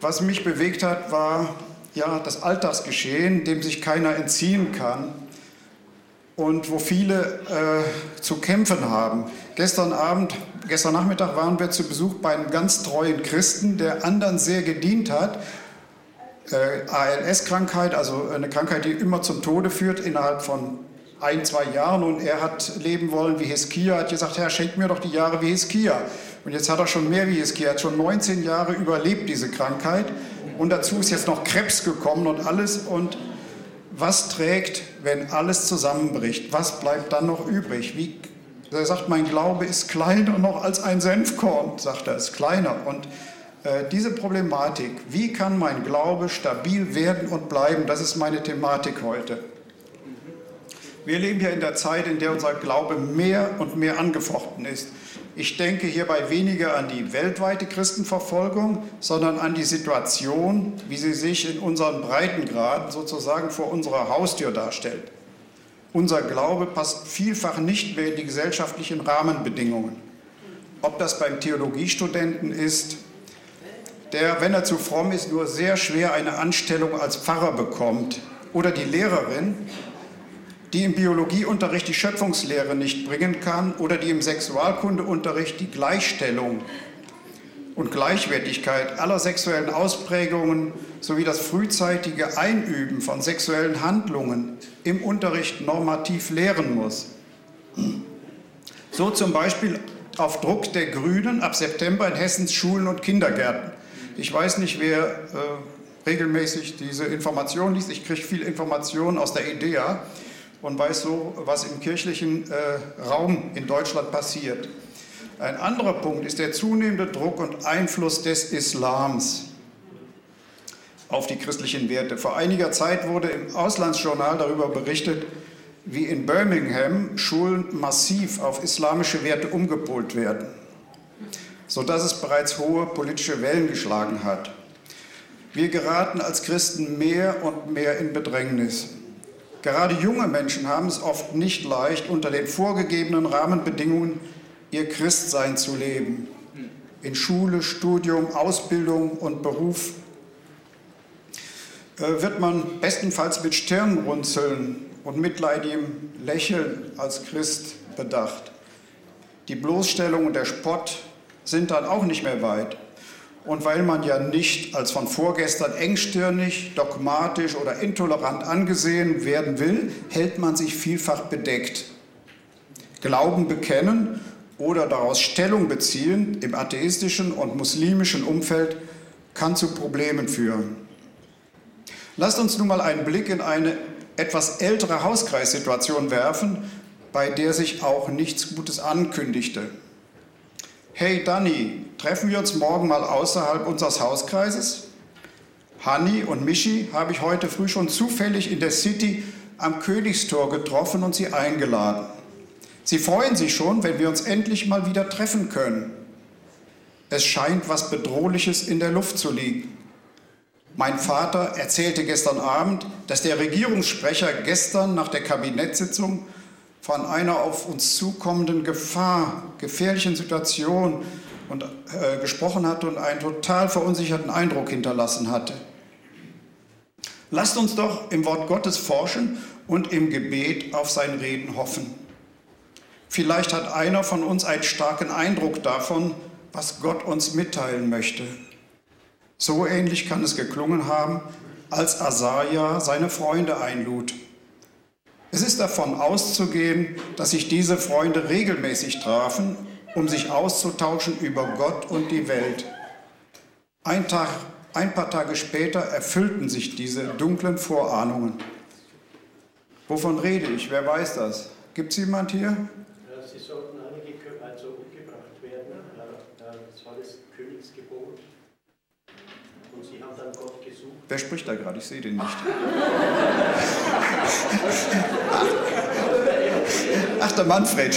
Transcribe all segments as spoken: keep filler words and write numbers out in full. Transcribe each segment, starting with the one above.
Was mich bewegt hat, war ja das Alltagsgeschehen, dem sich keiner entziehen kann und wo viele äh, zu kämpfen haben. Gestern Abend, gestern Nachmittag waren wir zu Besuch bei einem ganz treuen Christen, der anderen sehr gedient hat. Äh, A L S-Krankheit, also eine Krankheit, die immer zum Tode führt innerhalb von ein, zwei Jahren. Und er hat leben wollen wie Hiskia, hat gesagt, Herr, schenk mir doch die Jahre wie Hiskia. Und jetzt hat er schon mehr wie Hiskia, hat schon neunzehn Jahre überlebt, diese Krankheit. Und dazu ist jetzt noch Krebs gekommen und alles. Und was trägt, wenn alles zusammenbricht? Was bleibt dann noch übrig? Wie, er sagt, mein Glaube ist kleiner noch als ein Senfkorn, sagt er, ist kleiner. Und äh, diese Problematik, wie kann mein Glaube stabil werden und bleiben, das ist meine Thematik heute. Wir leben ja in der Zeit, in der unser Glaube mehr und mehr angefochten ist. Ich denke hierbei weniger an die weltweite Christenverfolgung, sondern an die Situation, wie sie sich in unseren Breitengraden sozusagen vor unserer Haustür darstellt. Unser Glaube passt vielfach nicht mehr in die gesellschaftlichen Rahmenbedingungen. Ob das beim Theologiestudenten ist, der, wenn er zu fromm ist, nur sehr schwer eine Anstellung als Pfarrer bekommt, oder die Lehrerin, die im Biologieunterricht die Schöpfungslehre nicht bringen kann oder die im Sexualkundeunterricht die Gleichstellung und Gleichwertigkeit aller sexuellen Ausprägungen sowie das frühzeitige Einüben von sexuellen Handlungen im Unterricht normativ lehren muss. So zum Beispiel auf Druck der Grünen ab September in Hessens Schulen und Kindergärten. Ich weiß nicht, wer äh, regelmäßig diese Informationen liest. Ich kriege viel Informationen aus der IDEA und weiß so, was im kirchlichen äh, Raum in Deutschland passiert. Ein anderer Punkt ist der zunehmende Druck und Einfluss des Islams auf die christlichen Werte. Vor einiger Zeit wurde im Auslandsjournal darüber berichtet, wie in Birmingham Schulen massiv auf islamische Werte umgepolt werden, sodass es bereits hohe politische Wellen geschlagen hat. Wir geraten als Christen mehr und mehr in Bedrängnis. Gerade junge Menschen haben es oft nicht leicht, unter den vorgegebenen Rahmenbedingungen ihr Christsein zu leben. In Schule, Studium, Ausbildung und Beruf äh, wird man bestenfalls mit Stirnrunzeln und mitleidigem Lächeln als Christ bedacht. Die Bloßstellung und der Spott sind dann auch nicht mehr weit. Und weil man ja nicht als von vorgestern engstirnig, dogmatisch oder intolerant angesehen werden will, hält man sich vielfach bedeckt. Glauben bekennen oder daraus Stellung beziehen im atheistischen und muslimischen Umfeld kann zu Problemen führen. Lasst uns nun mal einen Blick in eine etwas ältere Hauskreissituation werfen, bei der sich auch nichts Gutes ankündigte. Hey Dani, treffen wir uns morgen mal außerhalb unseres Hauskreises? Hanni und Michi habe ich heute früh schon zufällig in der City am Königstor getroffen und sie eingeladen. Sie freuen sich schon, wenn wir uns endlich mal wieder treffen können. Es scheint was Bedrohliches in der Luft zu liegen. Mein Vater erzählte gestern Abend, dass der Regierungssprecher gestern nach der Kabinettssitzung von einer auf uns zukommenden Gefahr, gefährlichen Situation und, äh, gesprochen hatte und einen total verunsicherten Eindruck hinterlassen hatte. Lasst uns doch im Wort Gottes forschen und im Gebet auf sein Reden hoffen. Vielleicht hat einer von uns einen starken Eindruck davon, was Gott uns mitteilen möchte. So ähnlich kann es geklungen haben, als Asaja seine Freunde einlud. Es ist davon auszugehen, dass sich diese Freunde regelmäßig trafen, um sich auszutauschen über Gott und die Welt. Ein Tag, ein paar Tage später erfüllten sich diese dunklen Vorahnungen. Wovon rede ich? Wer weiß das? Gibt es jemand hier? Sie sollten einige also umgebracht werden. Das war das Königsgebot. Und sie haben dann Gott gesucht. Wer spricht da gerade? Ich sehe den nicht. Ach, der Manfred.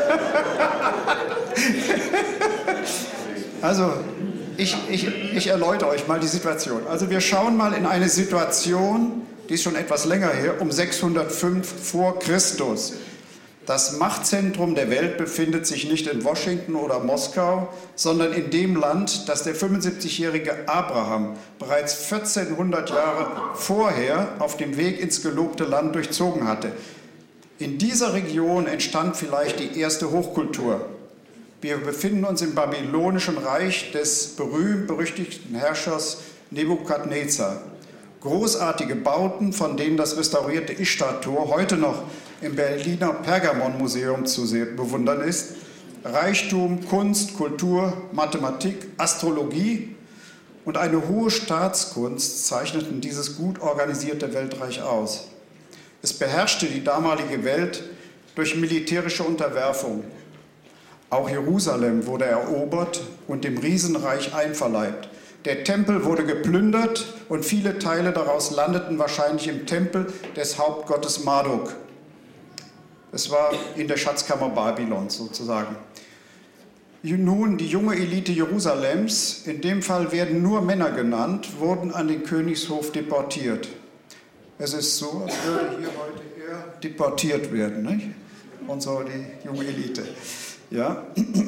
Also, ich, ich, ich erläutere euch mal die Situation. Also wir schauen mal in eine Situation, die ist schon etwas länger her, um sechshundertfünf vor Christus. Das Machtzentrum der Welt befindet sich nicht in Washington oder Moskau, sondern in dem Land, das der fünfundsiebzigjährige Abraham bereits vierzehnhundert Jahre vorher auf dem Weg ins gelobte Land durchzogen hatte. In dieser Region entstand vielleicht die erste Hochkultur. Wir befinden uns im babylonischen Reich des berühmt-berüchtigten Herrschers Nebukadnezar. Großartige Bauten, von denen das restaurierte Ischtar-Tor heute noch im Berliner Pergamon-Museum zu bewundern ist. Reichtum, Kunst, Kultur, Mathematik, Astrologie und eine hohe Staatskunst zeichneten dieses gut organisierte Weltreich aus. Es beherrschte die damalige Welt durch militärische Unterwerfung. Auch Jerusalem wurde erobert und dem Riesenreich einverleibt. Der Tempel wurde geplündert und viele Teile daraus landeten wahrscheinlich im Tempel des Hauptgottes Marduk. Es war in der Schatzkammer Babylons sozusagen. Nun, die junge Elite Jerusalems, in dem Fall werden nur Männer genannt, wurden an den Königshof deportiert. Es ist so, als würde hier heute eher deportiert werden, nicht? Und so die junge Elite. Ja.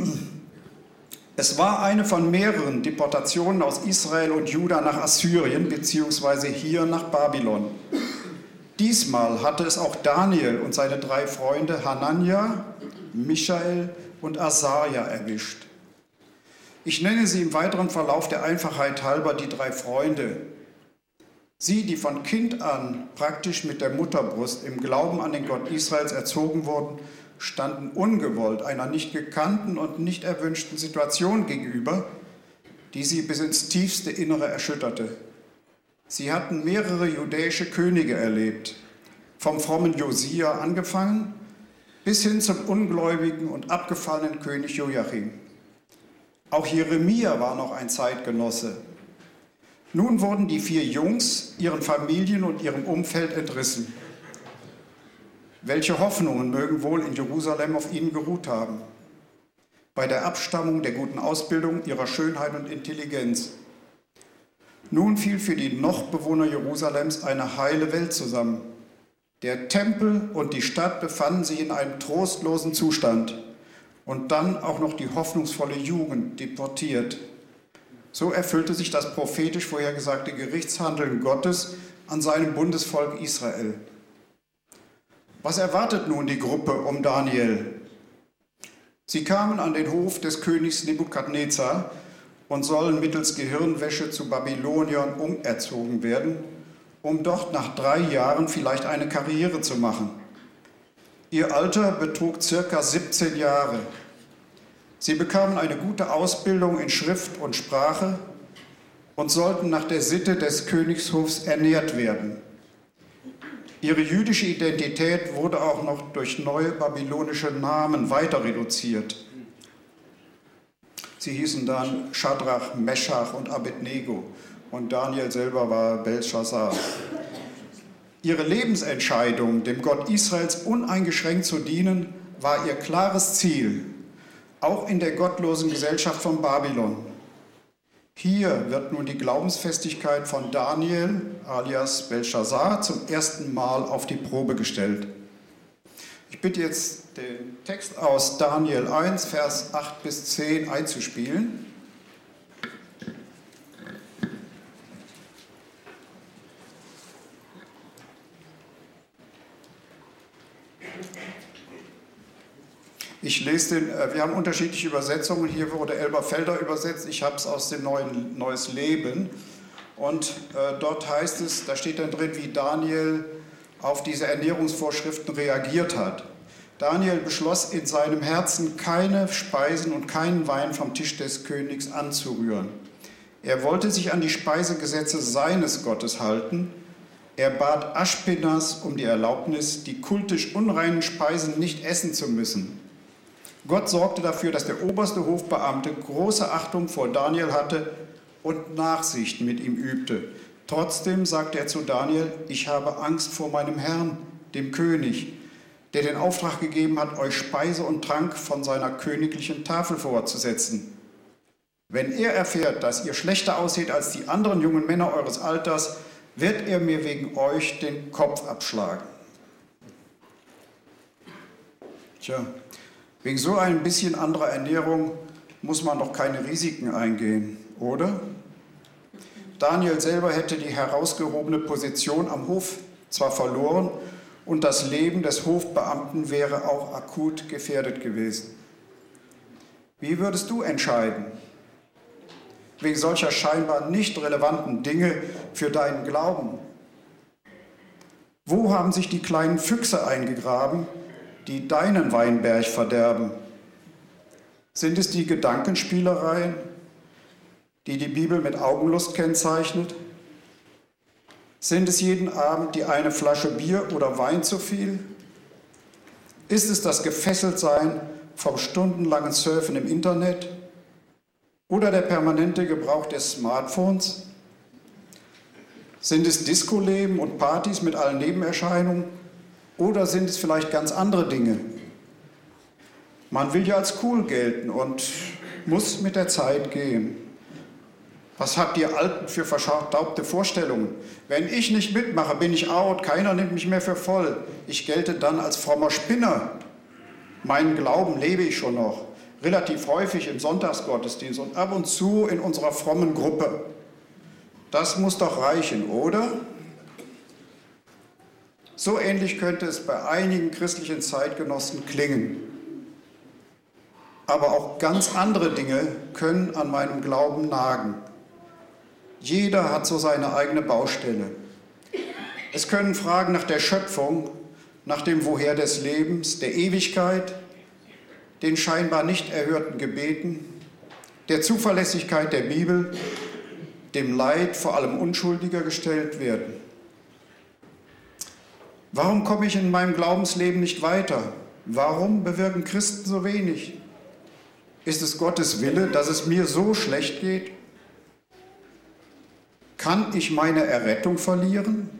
Es war eine von mehreren Deportationen aus Israel und Juda nach Assyrien beziehungsweise hier nach Babylon. Diesmal hatte es auch Daniel und seine drei Freunde Hanania, Michael und Asaja erwischt. Ich nenne sie im weiteren Verlauf der Einfachheit halber die drei Freunde. Sie, die von Kind an praktisch mit der Mutterbrust im Glauben an den Gott Israels erzogen wurden, standen ungewollt einer nicht gekannten und nicht erwünschten Situation gegenüber, die sie bis ins tiefste Innere erschütterte. Sie hatten mehrere judäische Könige erlebt, vom frommen Josia angefangen, bis hin zum ungläubigen und abgefallenen König Joachim. Auch Jeremia war noch ein Zeitgenosse. Nun wurden die vier Jungs ihren Familien und ihrem Umfeld entrissen. Welche Hoffnungen mögen wohl in Jerusalem auf ihnen geruht haben? Bei der Abstammung, der guten Ausbildung, ihrer Schönheit und Intelligenz. Nun fiel für die Noch-Bewohner Jerusalems eine heile Welt zusammen. Der Tempel und die Stadt befanden sich in einem trostlosen Zustand. Und dann auch noch die hoffnungsvolle Jugend deportiert. So erfüllte sich das prophetisch vorhergesagte Gerichtshandeln Gottes an seinem Bundesvolk Israel. Was erwartet nun die Gruppe um Daniel? Sie kamen an den Hof des Königs Nebukadnezar und sollen mittels Gehirnwäsche zu Babyloniern umerzogen werden, um dort nach drei Jahren vielleicht eine Karriere zu machen. Ihr Alter betrug circa siebzehn Jahre. Sie bekamen eine gute Ausbildung in Schrift und Sprache und sollten nach der Sitte des Königshofs ernährt werden. Ihre jüdische Identität wurde auch noch durch neue babylonische Namen weiter reduziert. Sie hießen dann Schadrach, Meschach und Abednego und Daniel selber war Belshazzar. Ihre Lebensentscheidung, dem Gott Israels uneingeschränkt zu dienen, war ihr klares Ziel, auch in der gottlosen Gesellschaft von Babylon. Hier wird nun die Glaubensfestigkeit von Daniel alias Belshazzar zum ersten Mal auf die Probe gestellt. Ich bitte jetzt, den Text aus Daniel eins, Vers acht bis zehn einzuspielen. Ich lese den, wir haben unterschiedliche Übersetzungen, hier wurde Elberfelder übersetzt, ich habe es aus dem neuen Neues Leben und äh, dort heißt es, da steht dann drin, wie Daniel auf diese Ernährungsvorschriften reagiert hat. Daniel beschloss in seinem Herzen, keine Speisen und keinen Wein vom Tisch des Königs anzurühren. Er wollte sich an die Speisegesetze seines Gottes halten. Er bat Aschpenas um die Erlaubnis, die kultisch unreinen Speisen nicht essen zu müssen. Gott sorgte dafür, dass der oberste Hofbeamte große Achtung vor Daniel hatte und Nachsicht mit ihm übte. Trotzdem sagte er zu Daniel, ich habe Angst vor meinem Herrn, dem König, der den Auftrag gegeben hat, euch Speise und Trank von seiner königlichen Tafel vorzusetzen. Wenn er erfährt, dass ihr schlechter ausseht als die anderen jungen Männer eures Alters, wird er mir wegen euch den Kopf abschlagen. Tja, wegen so ein bisschen anderer Ernährung muss man doch keine Risiken eingehen, oder? Daniel selber hätte die herausgehobene Position am Hof zwar verloren und das Leben des Hofbeamten wäre auch akut gefährdet gewesen. Wie würdest du entscheiden? Wegen solcher scheinbar nicht relevanten Dinge für deinen Glauben? Wo haben sich die kleinen Füchse eingegraben, die deinen Weinberg verderben? Sind es die Gedankenspielereien, die die Bibel mit Augenlust kennzeichnet? Sind es jeden Abend die eine Flasche Bier oder Wein zu viel? Ist es das Gefesseltsein vom stundenlangen Surfen im Internet oder der permanente Gebrauch des Smartphones? Sind es Disco-Leben und Partys mit allen Nebenerscheinungen oder sind es vielleicht ganz andere Dinge? Man will ja als cool gelten und muss mit der Zeit gehen. Was habt ihr Alten für verstaubte Vorstellungen? Wenn ich nicht mitmache, bin ich out, keiner nimmt mich mehr für voll. Ich gelte dann als frommer Spinner. Meinen Glauben lebe ich schon noch, relativ häufig im Sonntagsgottesdienst und ab und zu in unserer frommen Gruppe. Das muss doch reichen, oder? So ähnlich könnte es bei einigen christlichen Zeitgenossen klingen. Aber auch ganz andere Dinge können an meinem Glauben nagen. Jeder hat so seine eigene Baustelle. Es können Fragen nach der Schöpfung, nach dem Woher des Lebens, der Ewigkeit, den scheinbar nicht erhörten Gebeten, der Zuverlässigkeit der Bibel, dem Leid vor allem Unschuldiger gestellt werden. Warum komme ich in meinem Glaubensleben nicht weiter? Warum bewirken Christen so wenig? Ist es Gottes Wille, dass es mir so schlecht geht? Kann ich meine Errettung verlieren?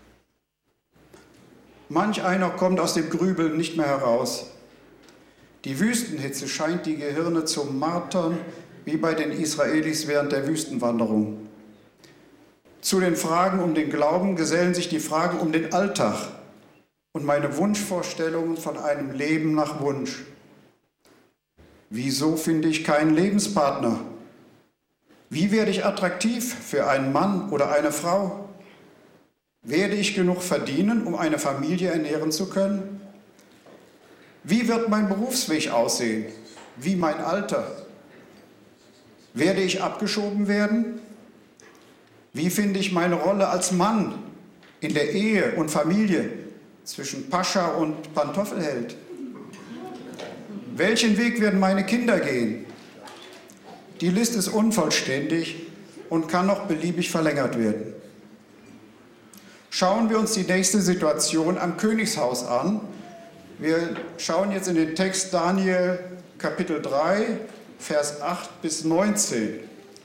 Manch einer kommt aus dem Grübeln nicht mehr heraus. Die Wüstenhitze scheint die Gehirne zu martern, wie bei den Israelis während der Wüstenwanderung. Zu den Fragen um den Glauben gesellen sich die Fragen um den Alltag und meine Wunschvorstellungen von einem Leben nach Wunsch. Wieso finde ich keinen Lebenspartner? Wie werde ich attraktiv für einen Mann oder eine Frau? Werde ich genug verdienen, um eine Familie ernähren zu können? Wie wird mein Berufsweg aussehen? Wie mein Alter? Werde ich abgeschoben werden? Wie finde ich meine Rolle als Mann in der Ehe und Familie zwischen Pascha und Pantoffelheld? Welchen Weg werden meine Kinder gehen? Die Liste ist unvollständig und kann noch beliebig verlängert werden. Schauen wir uns die nächste Situation am Königshaus an. Wir schauen jetzt in den Text Daniel Kapitel drei, Vers acht bis neunzehn.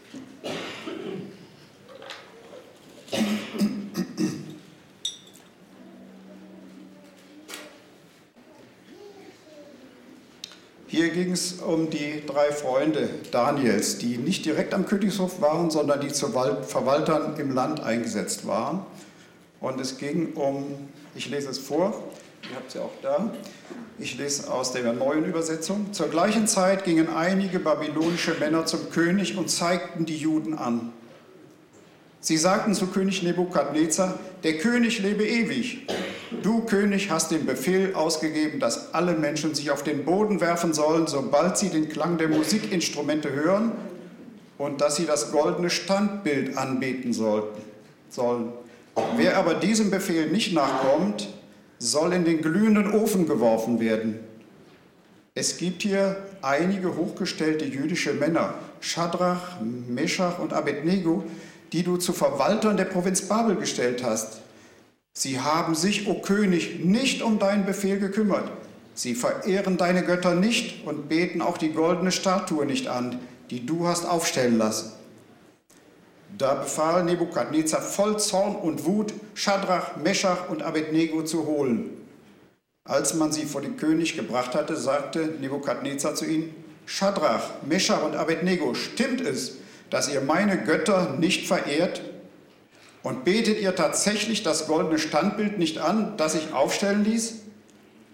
Hier ging es um die drei Freunde Daniels, die nicht direkt am Königshof waren, sondern die zu Verwaltern im Land eingesetzt waren. Und es ging um, ich lese es vor, ihr habt es ja auch da, ich lese aus der neuen Übersetzung. Zur gleichen Zeit gingen einige babylonische Männer zum König und zeigten die Juden an. Sie sagten zu König Nebukadnezar, der König lebe ewig. Du, König, hast den Befehl ausgegeben, dass alle Menschen sich auf den Boden werfen sollen, sobald sie den Klang der Musikinstrumente hören und dass sie das goldene Standbild anbeten sollten, sollen. Wer aber diesem Befehl nicht nachkommt, soll in den glühenden Ofen geworfen werden. Es gibt hier einige hochgestellte jüdische Männer, Schadrach, Meschach und Abednego, die du zu Verwaltern der Provinz Babel gestellt hast. Sie haben sich, o König, nicht um deinen Befehl gekümmert. Sie verehren deine Götter nicht und beten auch die goldene Statue nicht an, die du hast aufstellen lassen. Da befahl Nebukadnezar voll Zorn und Wut, Schadrach, Meschach und Abednego zu holen. Als man sie vor den König gebracht hatte, sagte Nebukadnezar zu ihnen, Schadrach, Meschach und Abednego, stimmt es, dass ihr meine Götter nicht verehrt? Und betet ihr tatsächlich das goldene Standbild nicht an, das ich aufstellen ließ?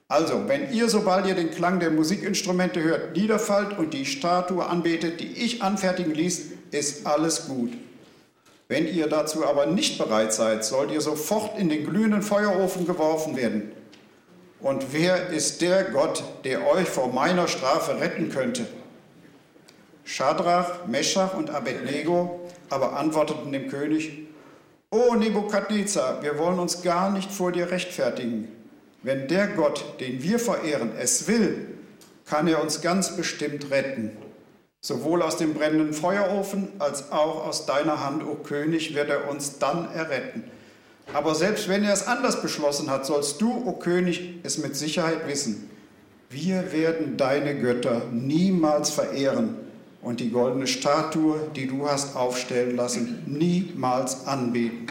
Also, wenn ihr, sobald ihr den Klang der Musikinstrumente hört, niederfallt und die Statue anbetet, die ich anfertigen ließ, ist alles gut. Wenn ihr dazu aber nicht bereit seid, sollt ihr sofort in den glühenden Feuerofen geworfen werden. Und wer ist der Gott, der euch vor meiner Strafe retten könnte? Schadrach, Meschach und Abednego aber antworteten dem König: O Nebukadnezar, wir wollen uns gar nicht vor dir rechtfertigen. Wenn der Gott, den wir verehren, es will, kann er uns ganz bestimmt retten. Sowohl aus dem brennenden Feuerofen als auch aus deiner Hand, o König, wird er uns dann erretten. Aber selbst wenn er es anders beschlossen hat, sollst du, o König, es mit Sicherheit wissen. Wir werden deine Götter niemals verehren und die goldene Statue, die du hast aufstellen lassen, niemals anbeten.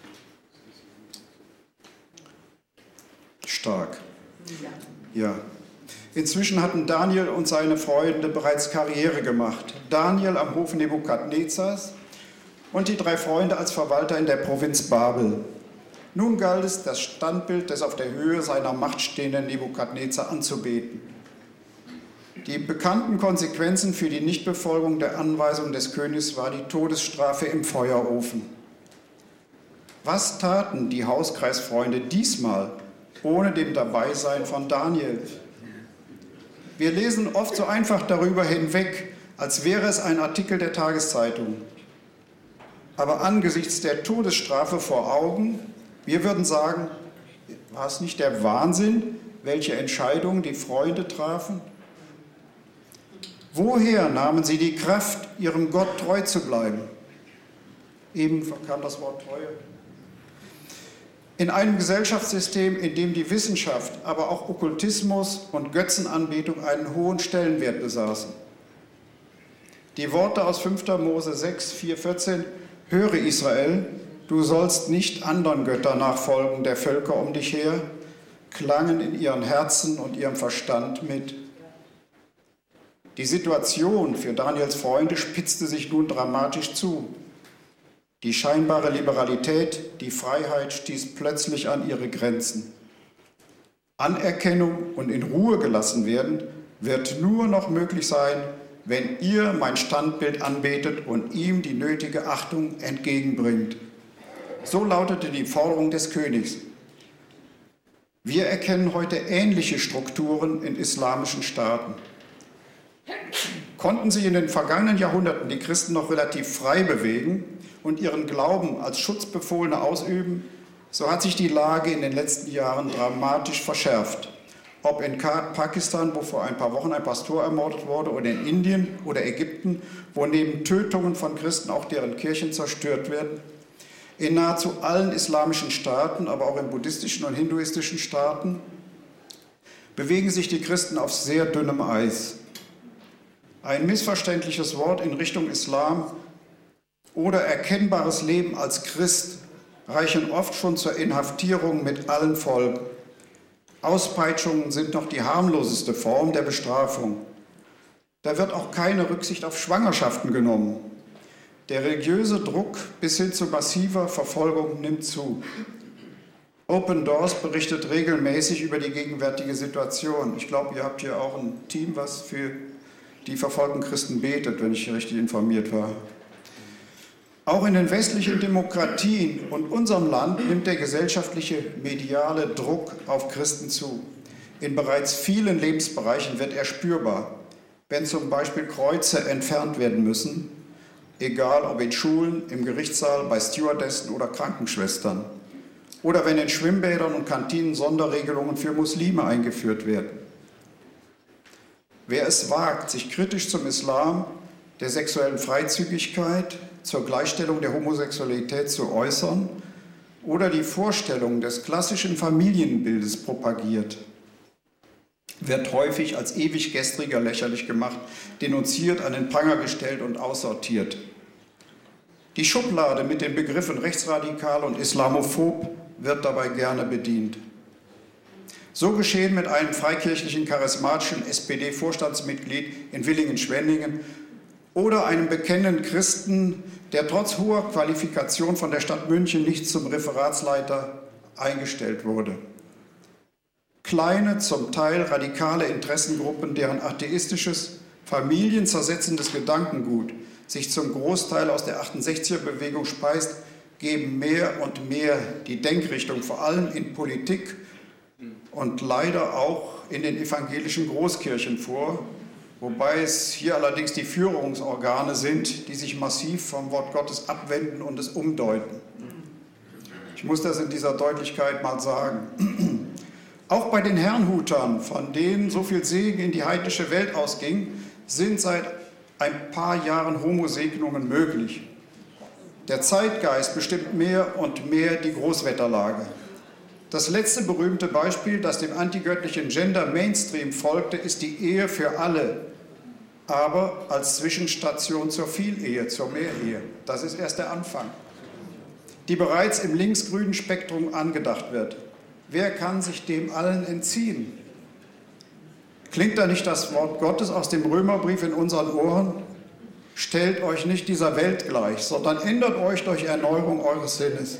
Stark. Ja. Inzwischen hatten Daniel und seine Freunde bereits Karriere gemacht. Daniel am Hof Nebukadnezars und die drei Freunde als Verwalter in der Provinz Babel. Nun galt es, das Standbild des auf der Höhe seiner Macht stehenden Nebukadnezar anzubeten. Die bekannten Konsequenzen für die Nichtbefolgung der Anweisung des Königs war die Todesstrafe im Feuerofen. Was taten die Hauskreisfreunde diesmal ohne dem Dabeisein von Daniel? Wir lesen oft so einfach darüber hinweg, als wäre es ein Artikel der Tageszeitung. Aber angesichts der Todesstrafe vor Augen, wir würden sagen, war es nicht der Wahnsinn, welche Entscheidungen die Freunde trafen? Woher nahmen sie die Kraft, ihrem Gott treu zu bleiben? Eben kam das Wort Treue. In einem Gesellschaftssystem, in dem die Wissenschaft, aber auch Okkultismus und Götzenanbetung einen hohen Stellenwert besaßen. Die Worte aus fünfter Mose sechs, vier, vierzehn, höre Israel, du sollst nicht anderen Göttern nachfolgen der Völker um dich her, klangen in ihren Herzen und ihrem Verstand mit. Die Situation für Daniels Freunde spitzte sich nun dramatisch zu. Die scheinbare Liberalität, die Freiheit stieß plötzlich an ihre Grenzen. Anerkennung und in Ruhe gelassen werden wird nur noch möglich sein, wenn ihr mein Standbild anbetet und ihm die nötige Achtung entgegenbringt. So lautete die Forderung des Königs. Wir erkennen heute ähnliche Strukturen in islamischen Staaten. Konnten sich in den vergangenen Jahrhunderten die Christen noch relativ frei bewegen und ihren Glauben als Schutzbefohlene ausüben, so hat sich die Lage in den letzten Jahren dramatisch verschärft. Ob in Pakistan, wo vor ein paar Wochen ein Pastor ermordet wurde, oder in Indien oder Ägypten, wo neben Tötungen von Christen auch deren Kirchen zerstört werden. In nahezu allen islamischen Staaten, aber auch in buddhistischen und hinduistischen Staaten, bewegen sich die Christen auf sehr dünnem Eis. Ein missverständliches Wort in Richtung Islam oder erkennbares Leben als Christ reichen oft schon zur Inhaftierung mit allen Folgen. Auspeitschungen sind noch die harmloseste Form der Bestrafung. Da wird auch keine Rücksicht auf Schwangerschaften genommen. Der religiöse Druck bis hin zu massiver Verfolgung nimmt zu. Open Doors berichtet regelmäßig über die gegenwärtige Situation. Ich glaube, ihr habt hier auch ein Team, was für die verfolgten Christen betet, wenn ich hier richtig informiert war. Auch in den westlichen Demokratien und unserem Land nimmt der gesellschaftliche mediale Druck auf Christen zu. In bereits vielen Lebensbereichen wird er spürbar. Wenn zum Beispiel Kreuze entfernt werden müssen, egal ob in Schulen, im Gerichtssaal, bei Stewardessen oder Krankenschwestern. Oder wenn in Schwimmbädern und Kantinen Sonderregelungen für Muslime eingeführt werden. Wer es wagt, sich kritisch zum Islam, der sexuellen Freizügigkeit, zur Gleichstellung der Homosexualität zu äußern oder die Vorstellung des klassischen Familienbildes propagiert, wird häufig als ewig Gestriger lächerlich gemacht, denunziert, an den Pranger gestellt und aussortiert. Die Schublade mit den Begriffen rechtsradikal und islamophob wird dabei gerne bedient. So geschehen mit einem freikirchlichen charismatischen S P D-Vorstandsmitglied in Villingen-Schwenningen oder einem bekennenden Christen, der trotz hoher Qualifikation von der Stadt München nicht zum Referatsleiter eingestellt wurde. kleine, zum Teil radikale Interessengruppen, deren atheistisches, familienzersetzendes Gedankengut sich zum Großteil aus der achtundsechziger-Bewegung speist, geben mehr und mehr die Denkrichtung, vor allem in Politik und leider auch in den evangelischen Großkirchen vor, wobei es hier allerdings die Führungsorgane sind, die sich massiv vom Wort Gottes abwenden und es umdeuten. Ich muss das in dieser Deutlichkeit mal sagen. Auch bei den Herrnhutern, von denen so viel Segen in die heidnische Welt ausging, sind seit ein paar Jahren Homosegnungen möglich. Der Zeitgeist bestimmt mehr und mehr die Großwetterlage. Das letzte berühmte Beispiel, das dem antigöttlichen Gender Mainstream folgte, ist die Ehe für alle, aber als Zwischenstation zur Vielehe, zur Mehrehe. Das ist erst der Anfang, die bereits im linksgrünen Spektrum angedacht wird. Wer kann sich dem allen entziehen? Klingt da nicht das Wort Gottes aus dem Römerbrief in unseren Ohren? Stellt euch nicht dieser Welt gleich, sondern ändert euch durch Erneuerung eures Sinnes.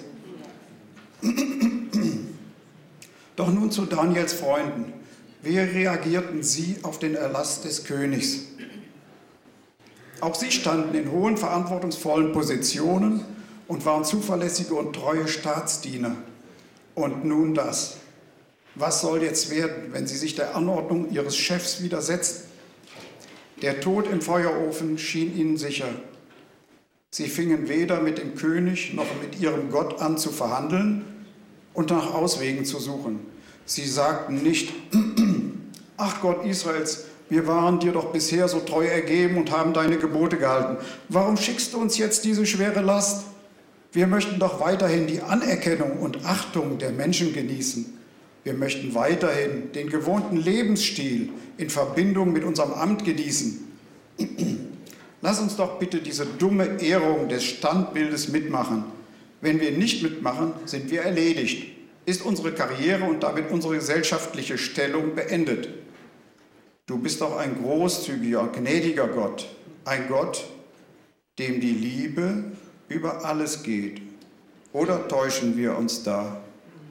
Doch nun zu Daniels Freunden. Wie reagierten sie auf den Erlass des Königs? Auch sie standen in hohen, verantwortungsvollen Positionen und waren zuverlässige und treue Staatsdiener. Und nun das. Was soll jetzt werden, wenn sie sich der Anordnung ihres Chefs widersetzen? Der Tod im Feuerofen schien ihnen sicher. Sie fingen weder mit dem König noch mit ihrem Gott an zu verhandeln und nach Auswegen zu suchen. Sie sagten nicht, ach Gott Israels, wir waren dir doch bisher so treu ergeben und haben deine Gebote gehalten. Warum schickst du uns jetzt diese schwere Last? Wir möchten doch weiterhin die Anerkennung und Achtung der Menschen genießen. Wir möchten weiterhin den gewohnten Lebensstil in Verbindung mit unserem Amt genießen. Lass uns doch bitte diese dumme Ehrung des Standbildes mitmachen. Wenn wir nicht mitmachen, sind wir erledigt. Ist unsere Karriere und damit unsere gesellschaftliche Stellung beendet. Du bist doch ein großzügiger, gnädiger Gott. Ein Gott, dem die Liebe über alles geht. Oder täuschen wir uns da?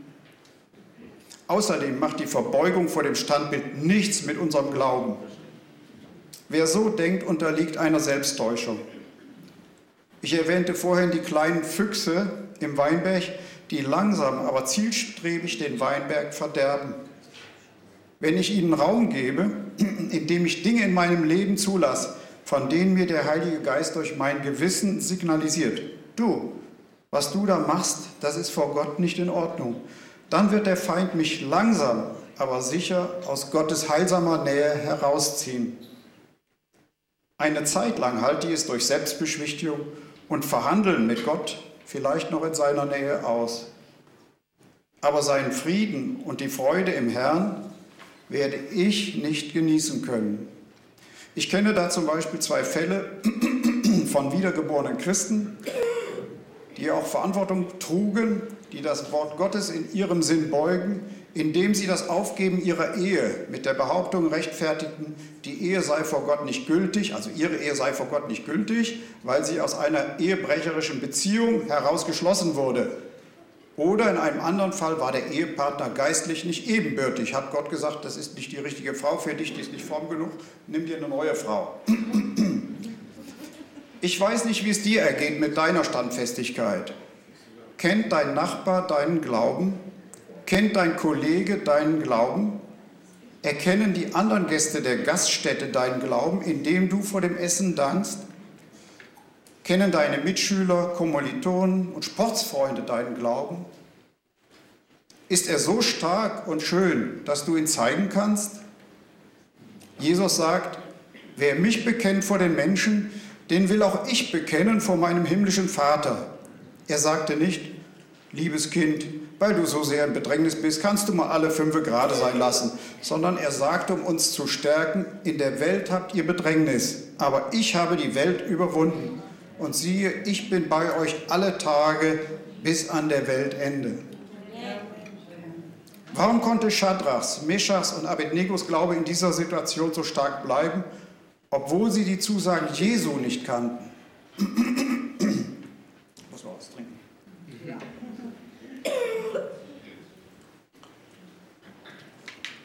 Außerdem macht die Verbeugung vor dem Standbild nichts mit unserem Glauben. Wer so denkt, unterliegt einer Selbsttäuschung. Ich erwähnte vorhin die kleinen Füchse im Weinberg, die langsam, aber zielstrebig den Weinberg verderben. Wenn ich ihnen Raum gebe, indem ich Dinge in meinem Leben zulasse, von denen mir der Heilige Geist durch mein Gewissen signalisiert, du, was du da machst, das ist vor Gott nicht in Ordnung, dann wird der Feind mich langsam, aber sicher aus Gottes heilsamer Nähe herausziehen. Eine Zeit lang halte ich es durch Selbstbeschwichtigung und Verhandeln mit Gott vielleicht noch in seiner Nähe aus. Aber seinen Frieden und die Freude im Herrn werde ich nicht genießen können. Ich kenne da zum Beispiel zwei Fälle von wiedergeborenen Christen, die auch Verantwortung trugen, die das Wort Gottes in ihrem Sinn beugen, indem sie das Aufgeben ihrer Ehe mit der Behauptung rechtfertigten, die Ehe sei vor Gott nicht gültig, also ihre Ehe sei vor Gott nicht gültig, weil sie aus einer ehebrecherischen Beziehung herausgeschlossen wurde. Oder in einem anderen Fall war der Ehepartner geistlich nicht ebenbürtig. Hat Gott gesagt, das ist nicht die richtige Frau für dich, die ist nicht fromm genug, nimm dir eine neue Frau. Ich weiß nicht, wie es dir ergeht mit deiner Standfestigkeit. Kennt dein Nachbar deinen Glauben? Kennt dein Kollege deinen Glauben? Erkennen die anderen Gäste der Gaststätte deinen Glauben, indem du vor dem Essen dankst? Kennen deine Mitschüler, Kommilitonen und Sportsfreunde deinen Glauben? Ist er so stark und schön, dass du ihn zeigen kannst? Jesus sagt, wer mich bekennt vor den Menschen, den will auch ich bekennen vor meinem himmlischen Vater. Er sagte nicht, liebes Kind, weil du so sehr in Bedrängnis bist, kannst du mal alle fünfe gerade sein lassen, sondern er sagte, um uns zu stärken, in der Welt habt ihr Bedrängnis, aber ich habe die Welt überwunden. Und siehe, ich bin bei euch alle Tage bis an der Weltende. Warum konnte Schadrachs, Meschachs und Abednegos Glaube in dieser Situation so stark bleiben, obwohl sie die Zusagen Jesu nicht kannten? Muss man was trinken? Ja.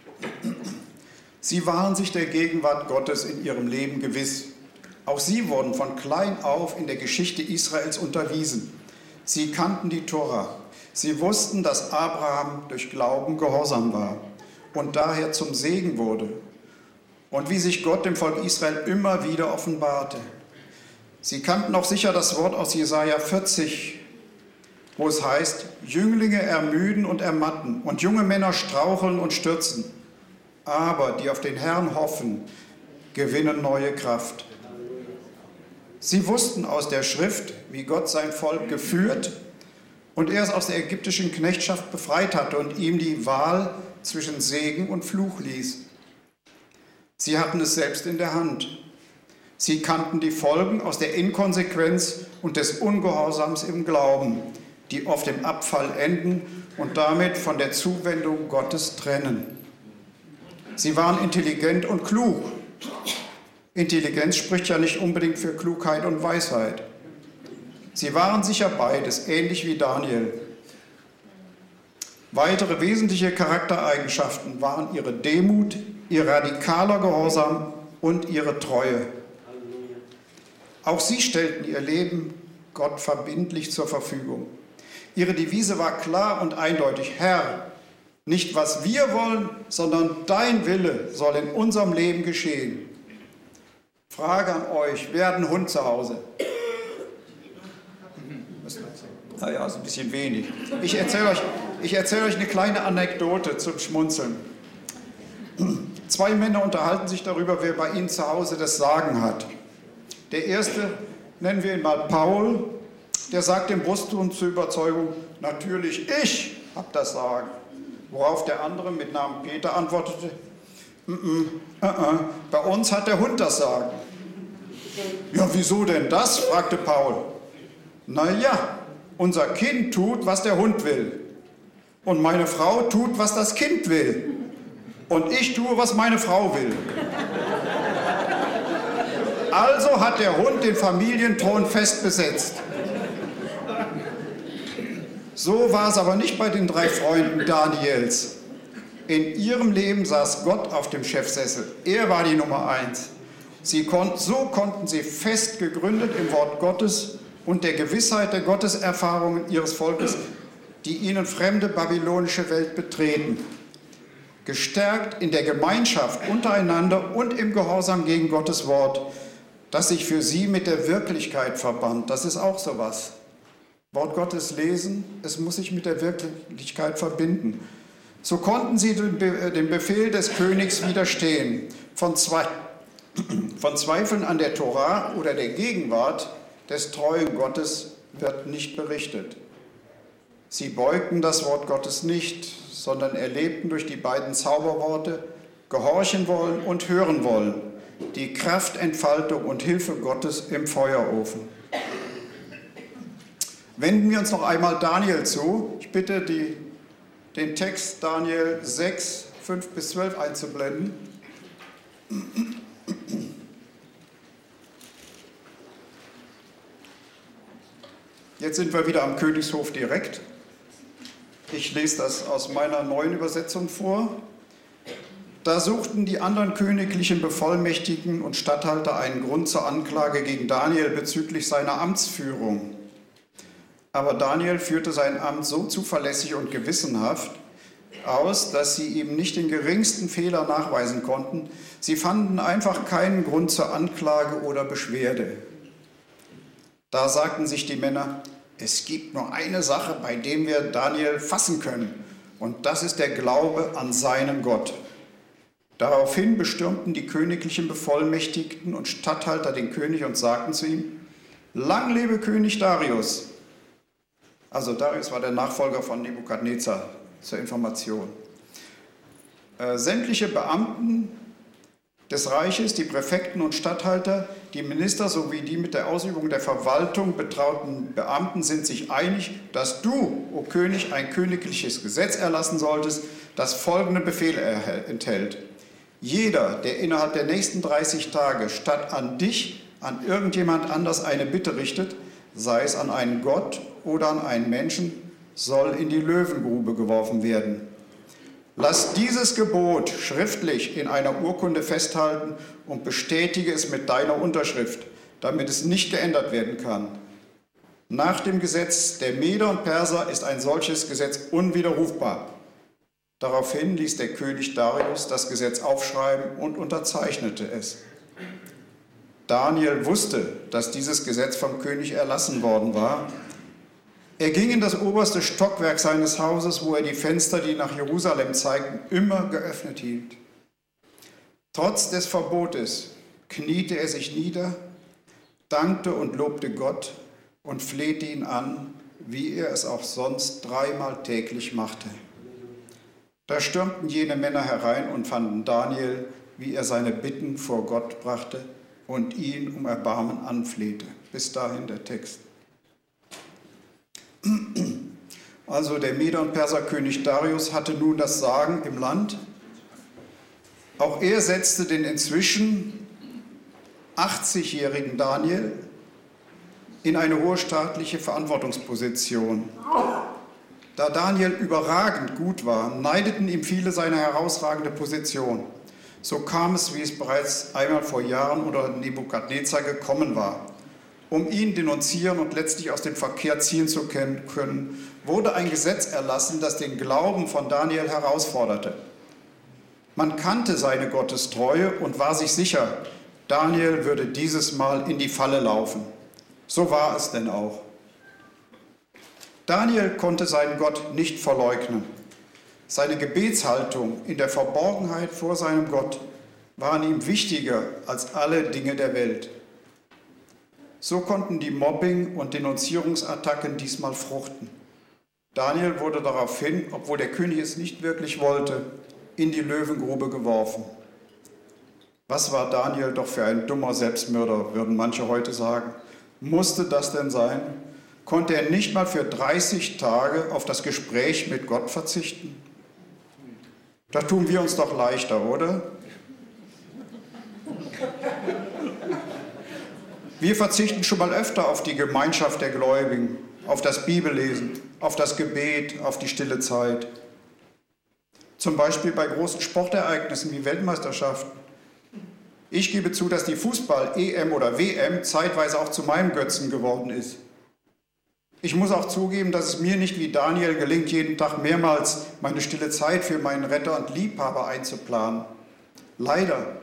Sie waren sich der Gegenwart Gottes in ihrem Leben gewiss. Auch sie wurden von klein auf in der Geschichte Israels unterwiesen. Sie kannten die Tora. Sie wussten, dass Abraham durch Glauben gehorsam war und daher zum Segen wurde. Und wie sich Gott dem Volk Israel immer wieder offenbarte. Sie kannten auch sicher das Wort aus Jesaja vierzig, wo es heißt, Jünglinge ermüden und ermatten und junge Männer straucheln und stürzen. Aber die auf den Herrn hoffen, gewinnen neue Kraft. Sie wussten aus der Schrift, wie Gott sein Volk geführt und er es aus der ägyptischen Knechtschaft befreit hatte und ihm die Wahl zwischen Segen und Fluch ließ. Sie hatten es selbst in der Hand. Sie kannten die Folgen aus der Inkonsequenz und des Ungehorsams im Glauben, die oft im Abfall enden und damit von der Zuwendung Gottes trennen. Sie waren intelligent und klug. Intelligenz spricht ja nicht unbedingt für Klugheit und Weisheit. Sie waren sicher beides, ähnlich wie Daniel. Weitere wesentliche Charaktereigenschaften waren ihre Demut, ihr radikaler Gehorsam und ihre Treue. Auch sie stellten ihr Leben Gott verbindlich zur Verfügung. Ihre Devise war klar und eindeutig: Herr, nicht was wir wollen, sondern dein Wille soll in unserem Leben geschehen. Frage an euch, wer hat einen Hund zu Hause? Naja, ist ein bisschen wenig. Ich erzähle euch, ich erzähle euch eine kleine Anekdote zum Schmunzeln. Zwei Männer unterhalten sich darüber, wer bei ihnen zu Hause das Sagen hat. Der erste, nennen wir ihn mal Paul, der sagt im Brustton zur Überzeugung, natürlich, ich habe das Sagen. Worauf der andere mit Namen Peter antwortete, mm -mm, uh -uh, bei uns hat der Hund das Sagen. Ja, wieso denn das? Fragte Paul. Na ja, unser Kind tut, was der Hund will. Und meine Frau tut, was das Kind will. Und ich tue, was meine Frau will. Also hat der Hund den Familienthron fest besetzt. So war es aber nicht bei den drei Freunden Daniels. In ihrem Leben saß Gott auf dem Chefsessel. Er war die Nummer eins. Sie kon- so konnten sie fest gegründet im Wort Gottes und der Gewissheit der Gotteserfahrungen ihres Volkes die ihnen fremde babylonische Welt betreten. Gestärkt in der Gemeinschaft untereinander und im Gehorsam gegen Gottes Wort, das sich für sie mit der Wirklichkeit verband. Das ist auch sowas. Wort Gottes lesen, es muss sich mit der Wirklichkeit verbinden. So konnten sie dem Befehl des Königs widerstehen. Von, Zwe von Zweifeln an der Tora oder der Gegenwart des treuen Gottes wird nicht berichtet. Sie beugten das Wort Gottes nicht, sondern erlebten durch die beiden Zauberworte gehorchen wollen und hören wollen, die Kraftentfaltung und Hilfe Gottes im Feuerofen. Wenden wir uns noch einmal Daniel zu. Ich bitte, die, den Text Daniel sechs, fünf bis zwölf einzublenden. Jetzt sind wir wieder am Königshof direkt. Ich lese das aus meiner neuen Übersetzung vor. Da suchten die anderen königlichen Bevollmächtigten und Statthalter einen Grund zur Anklage gegen Daniel bezüglich seiner Amtsführung. Aber Daniel führte sein Amt so zuverlässig und gewissenhaft aus, dass sie ihm nicht den geringsten Fehler nachweisen konnten. Sie fanden einfach keinen Grund zur Anklage oder Beschwerde. Da sagten sich die Männer, es gibt nur eine Sache, bei der wir Daniel fassen können, und das ist der Glaube an seinen Gott. Daraufhin bestürmten die königlichen Bevollmächtigten und Statthalter den König und sagten zu ihm, lang lebe König Darius. Also Darius war der Nachfolger von Nebukadnezar, zur Information. Äh, sämtliche Beamten des Reiches, die Präfekten und Statthalter, die Minister sowie die mit der Ausübung der Verwaltung betrauten Beamten sind sich einig, dass du, o König, ein königliches Gesetz erlassen solltest, das folgende Befehle enthält. Jeder, der innerhalb der nächsten dreißig Tage statt an dich, an irgendjemand anders eine Bitte richtet, sei es an einen Gott oder an einen Menschen, soll in die Löwengrube geworfen werden. Lass dieses Gebot schriftlich in einer Urkunde festhalten und bestätige es mit deiner Unterschrift, damit es nicht geändert werden kann. Nach dem Gesetz der Meder und Perser ist ein solches Gesetz unwiderrufbar. Daraufhin ließ der König Darius das Gesetz aufschreiben und unterzeichnete es. Daniel wusste, dass dieses Gesetz vom König erlassen worden war. Er ging in das oberste Stockwerk seines Hauses, wo er die Fenster, die nach Jerusalem zeigten, immer geöffnet hielt. Trotz des Verbotes kniete er sich nieder, dankte und lobte Gott und flehte ihn an, wie er es auch sonst dreimal täglich machte. Da stürmten jene Männer herein und fanden Daniel, wie er seine Bitten vor Gott brachte und ihn um Erbarmen anflehte. Bis dahin der Text. Also der Meder- und Perserkönig Darius hatte nun das Sagen im Land. Auch er setzte den inzwischen achtzigjährigen Daniel in eine hohe staatliche Verantwortungsposition. Da Daniel überragend gut war, neideten ihm viele seine herausragende Position. So kam es, wie es bereits einmal vor Jahren unter Nebukadnezar gekommen war. Um ihn denunzieren und letztlich aus dem Verkehr ziehen zu können, wurde ein Gesetz erlassen, das den Glauben von Daniel herausforderte. Man kannte seine Gottestreue und war sich sicher, Daniel würde dieses Mal in die Falle laufen. So war es denn auch. Daniel konnte seinen Gott nicht verleugnen. Seine Gebetshaltung in der Verborgenheit vor seinem Gott waren ihm wichtiger als alle Dinge der Welt. So konnten die Mobbing- und Denunzierungsattacken diesmal fruchten. Daniel wurde daraufhin, obwohl der König es nicht wirklich wollte, in die Löwengrube geworfen. Was war Daniel doch für ein dummer Selbstmörder, würden manche heute sagen. Musste das denn sein? Konnte er nicht mal für dreißig Tage auf das Gespräch mit Gott verzichten? Da tun wir uns doch leichter, oder? Wir verzichten schon mal öfter auf die Gemeinschaft der Gläubigen, auf das Bibellesen, auf das Gebet, auf die stille Zeit. Zum Beispiel bei großen Sportereignissen wie Weltmeisterschaften. Ich gebe zu, dass die Fußball-E M oder W M zeitweise auch zu meinem Götzen geworden ist. Ich muss auch zugeben, dass es mir nicht wie Daniel gelingt, jeden Tag mehrmals meine stille Zeit für meinen Retter und Liebhaber einzuplanen. Leider.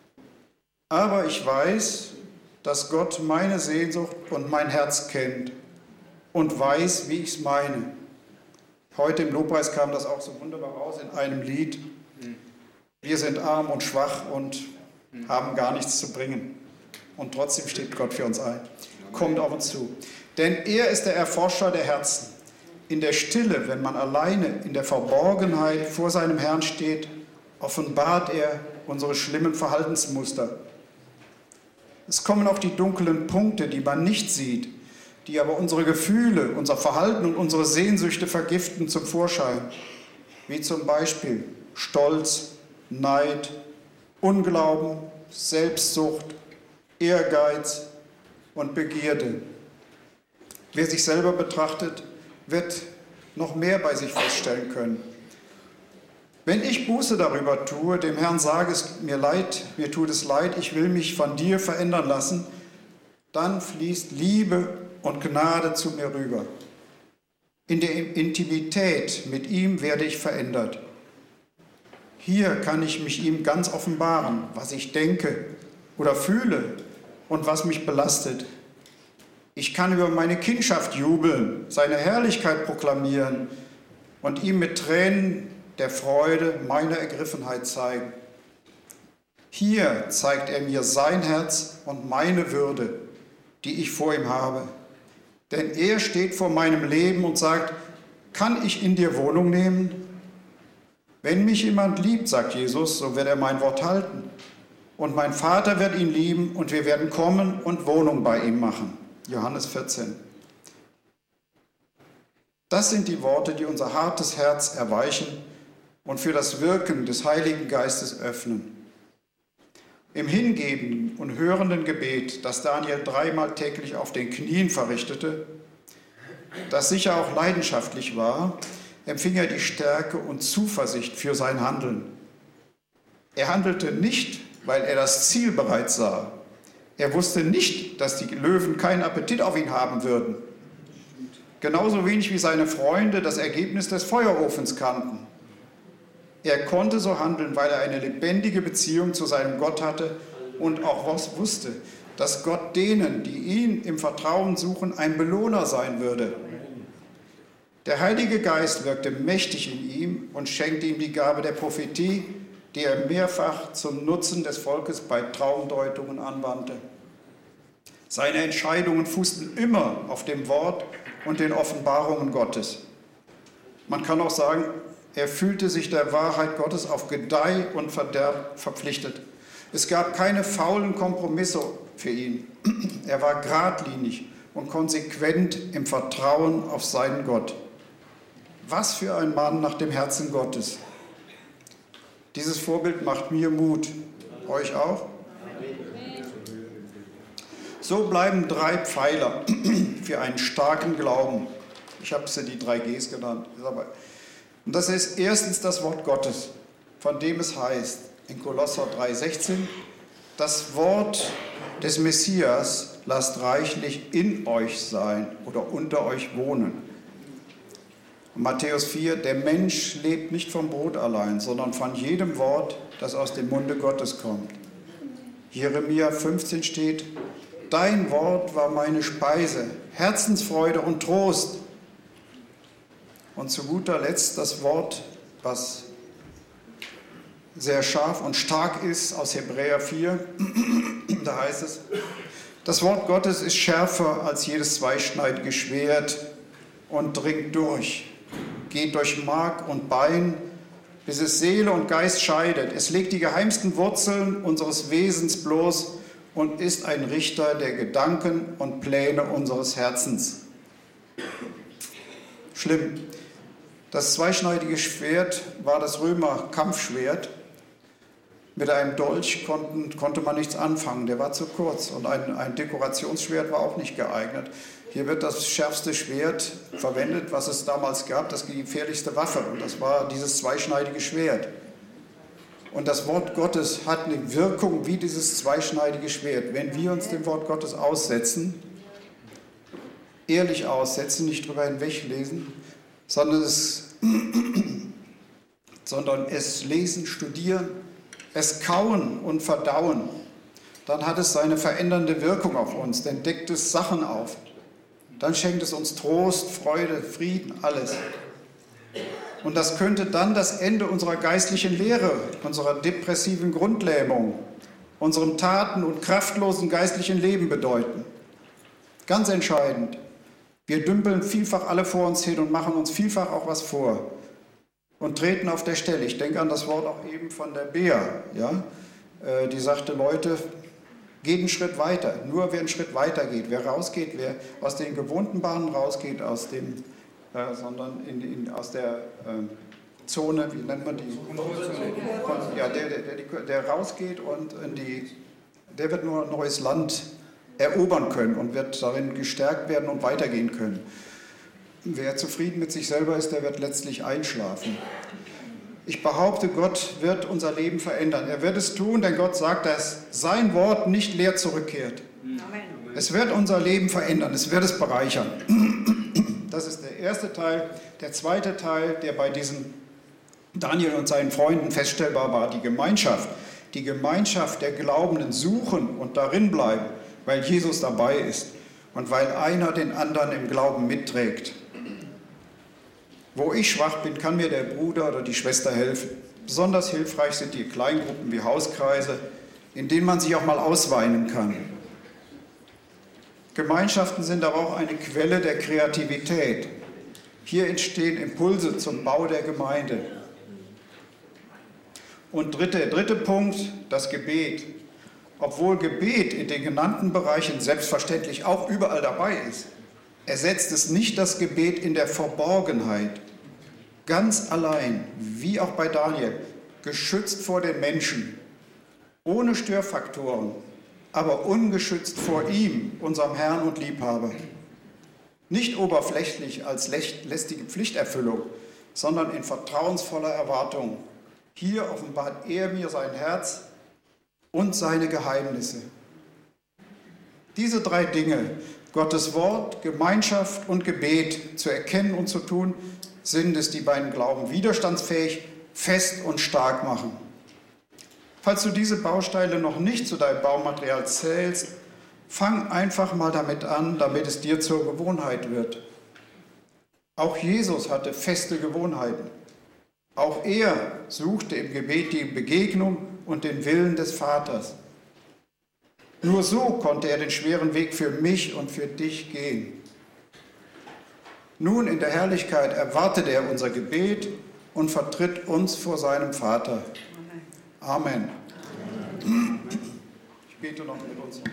Aber ich weiß, dass Gott meine Sehnsucht und mein Herz kennt und weiß, wie ich es meine. Heute im Lobpreis kam das auch so wunderbar raus in einem Lied. Wir sind arm und schwach und haben gar nichts zu bringen. Und trotzdem steht Gott für uns ein. Kommt auf uns zu. Denn er ist der Erforscher der Herzen. In der Stille, wenn man alleine in der Verborgenheit vor seinem Herrn steht, offenbart er unsere schlimmen Verhaltensmuster. Es kommen auch die dunklen Punkte, die man nicht sieht, die aber unsere Gefühle, unser Verhalten und unsere Sehnsüchte vergiften, zum Vorschein. Wie zum Beispiel Stolz, Neid, Unglauben, Selbstsucht, Ehrgeiz und Begierde. Wer sich selber betrachtet, wird noch mehr bei sich feststellen können. Wenn ich Buße darüber tue, dem Herrn sage, es mir leid, mir tut es leid, ich will mich von dir verändern lassen, dann fließt Liebe und Gnade zu mir rüber. In der Intimität mit ihm werde ich verändert. Hier kann ich mich ihm ganz offenbaren, was ich denke oder fühle und was mich belastet. Ich kann über meine Kindschaft jubeln, seine Herrlichkeit proklamieren und ihm mit Tränen der Freude meiner Ergriffenheit zeigen. Hier zeigt er mir sein Herz und meine Würde, die ich vor ihm habe. Denn er steht vor meinem Leben und sagt, kann ich in dir Wohnung nehmen? Wenn mich jemand liebt, sagt Jesus, so wird er mein Wort halten. Und mein Vater wird ihn lieben und wir werden kommen und Wohnung bei ihm machen. Johannes vierzehn. Das sind die Worte, die unser hartes Herz erweichen und für das Wirken des Heiligen Geistes öffnen. Im hingebenden und hörenden Gebet, das Daniel dreimal täglich auf den Knien verrichtete, das sicher auch leidenschaftlich war, empfing er die Stärke und Zuversicht für sein Handeln. Er handelte nicht, weil er das Ziel bereits sah. Er wusste nicht, dass die Löwen keinen Appetit auf ihn haben würden. Genauso wenig wie seine Freunde das Ergebnis des Feuerofens kannten. Er konnte so handeln, weil er eine lebendige Beziehung zu seinem Gott hatte und auch wusste, dass Gott denen, die ihn im Vertrauen suchen, ein Belohner sein würde. Der Heilige Geist wirkte mächtig in ihm und schenkte ihm die Gabe der Prophetie, die er mehrfach zum Nutzen des Volkes bei Traumdeutungen anwandte. Seine Entscheidungen fußten immer auf dem Wort und den Offenbarungen Gottes. Man kann auch sagen, er fühlte sich der Wahrheit Gottes auf Gedeih und Verderb verpflichtet. Es gab keine faulen Kompromisse für ihn. Er war geradlinig und konsequent im Vertrauen auf seinen Gott. Was für ein Mann nach dem Herzen Gottes. Dieses Vorbild macht mir Mut. Euch auch? So bleiben drei Pfeiler für einen starken Glauben. Ich habe sie die drei Gs genannt. Und das ist erstens das Wort Gottes, von dem es heißt, in Kolosser drei sechzehn, das Wort des Messias lasst reichlich in euch sein oder unter euch wohnen. Und Matthäus vier, der Mensch lebt nicht vom Brot allein, sondern von jedem Wort, das aus dem Munde Gottes kommt. Jeremia fünfzehn steht, dein Wort war meine Speise, Herzensfreude und Trost. Und zu guter Letzt das Wort, was sehr scharf und stark ist, aus Hebräer vier, da heißt es, das Wort Gottes ist schärfer als jedes zweischneidige Schwert und dringt durch, geht durch Mark und Bein, bis es Seele und Geist scheidet. Es legt die geheimsten Wurzeln unseres Wesens bloß und ist ein Richter der Gedanken und Pläne unseres Herzens. Schlimm. Das zweischneidige Schwert war das Römer-Kampfschwert. Mit einem Dolch konnten, konnte man nichts anfangen, der war zu kurz. Und ein, ein Dekorationsschwert war auch nicht geeignet. Hier wird das schärfste Schwert verwendet, was es damals gab, das die gefährlichste Waffe. Und das war dieses zweischneidige Schwert. Und das Wort Gottes hat eine Wirkung wie dieses zweischneidige Schwert. Wenn wir uns dem Wort Gottes aussetzen, ehrlich aussetzen, nicht drüber hinweglesen, sondern es, sondern es lesen, studieren, es kauen und verdauen, dann hat es seine verändernde Wirkung auf uns, dann deckt es Sachen auf. Dann schenkt es uns Trost, Freude, Frieden, alles. Und das könnte dann das Ende unserer geistlichen Lehre, unserer depressiven Grundlähmung, unserem taten- und kraftlosen geistlichen Leben bedeuten. Ganz entscheidend. Wir dümpeln vielfach alle vor uns hin und machen uns vielfach auch was vor und treten auf der Stelle. Ich denke an das Wort auch eben von der Bea, ja? Die sagte, Leute, geht einen Schritt weiter. Nur wer einen Schritt weiter geht, wer rausgeht, wer aus den gewohnten Bahnen rausgeht, aus dem, äh, sondern in, in, aus der äh, Zone, wie nennt man die? Ja, der, der, der, der rausgeht und in die, der wird nur ein neues Land erobern können und wird darin gestärkt werden und weitergehen können. Wer zufrieden mit sich selber ist, der wird letztlich einschlafen. Ich behaupte, Gott wird unser Leben verändern. Er wird es tun, denn Gott sagt, dass sein Wort nicht leer zurückkehrt. Amen. Es wird unser Leben verändern, es wird es bereichern. Das ist der erste Teil. Der zweite Teil, der bei diesem Daniel und seinen Freunden feststellbar war, die Gemeinschaft. Die Gemeinschaft der Glaubenden suchen und darin bleiben, weil Jesus dabei ist und weil einer den anderen im Glauben mitträgt. Wo ich schwach bin, kann mir der Bruder oder die Schwester helfen. Besonders hilfreich sind die Kleingruppen wie Hauskreise, in denen man sich auch mal ausweinen kann. Gemeinschaften sind aber auch eine Quelle der Kreativität. Hier entstehen Impulse zum Bau der Gemeinde. Und dritte, der dritte Punkt, das Gebet. Obwohl Gebet in den genannten Bereichen selbstverständlich auch überall dabei ist, ersetzt es nicht das Gebet in der Verborgenheit, ganz allein, wie auch bei Daniel, geschützt vor den Menschen, ohne Störfaktoren, aber ungeschützt vor ihm, unserem Herrn und Liebhaber. Nicht oberflächlich als lästige Pflichterfüllung, sondern in vertrauensvoller Erwartung. Hier offenbart er mir sein Herz und seine Geheimnisse. Diese drei Dinge, Gottes Wort, Gemeinschaft und Gebet, zu erkennen und zu tun, sind es, die beiden Glauben widerstandsfähig, fest und stark machen. Falls du diese Bausteine noch nicht zu deinem Baumaterial zählst, fang einfach mal damit an, damit es dir zur Gewohnheit wird. Auch Jesus hatte feste Gewohnheiten. Auch er suchte im Gebet die Begegnung und den Willen des Vaters. Nur so konnte er den schweren Weg für mich und für dich gehen. Nun in der Herrlichkeit erwartet er unser Gebet und vertritt uns vor seinem Vater. Amen. Ich bete noch mit uns.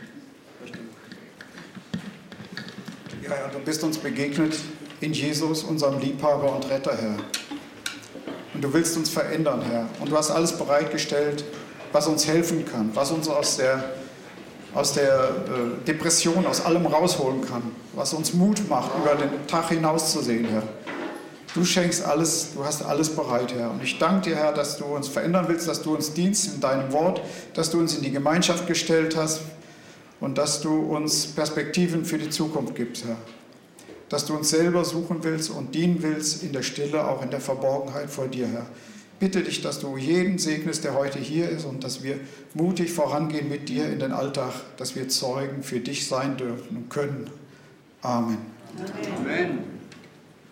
Ja, ja, du bist uns begegnet in Jesus, unserem Liebhaber und Retter, Herr. Und du willst uns verändern, Herr. Und du hast alles bereitgestellt, was uns helfen kann, was uns aus der, aus der äh, Depression, aus allem rausholen kann, was uns Mut macht, über den Tag hinauszusehen, Herr. Du schenkst alles, du hast alles bereit, Herr. Und ich danke dir, Herr, dass du uns verändern willst, dass du uns dienst in deinem Wort, dass du uns in die Gemeinschaft gestellt hast und dass du uns Perspektiven für die Zukunft gibst, Herr. Dass du uns selber suchen willst und dienen willst in der Stille, auch in der Verborgenheit vor dir, Herr. Bitte dich, dass du jeden segnest, der heute hier ist und dass wir mutig vorangehen mit dir in den Alltag, dass wir Zeugen für dich sein dürfen und können. Amen. Amen.